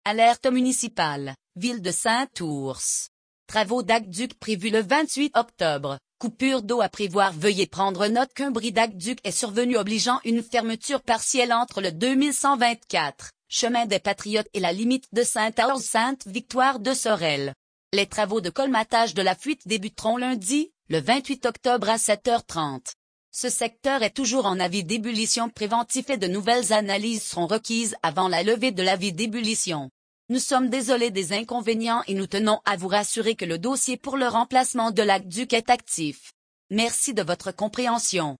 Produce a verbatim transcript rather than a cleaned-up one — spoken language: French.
Alerte municipale, ville de Saint-Ours. Travaux d'aqueduc prévus le vingt-huit octobre. Coupure d'eau à prévoir. Veuillez prendre note qu'un bris d'aqueduc est survenu obligeant une fermeture partielle entre le deux mille cent vingt-quatre, chemin des Patriotes et la limite de Saint-Ours Sainte-Victoire de Sorel. Les travaux de colmatage de la fuite débuteront lundi, le vingt-huit octobre à sept heures trente. Ce secteur est toujours en avis d'ébullition préventif et de nouvelles analyses seront requises avant la levée de l'avis d'ébullition. Nous sommes désolés des inconvénients et nous tenons à vous rassurer que le dossier pour le remplacement de l'aqueduc est actif. Merci de votre compréhension.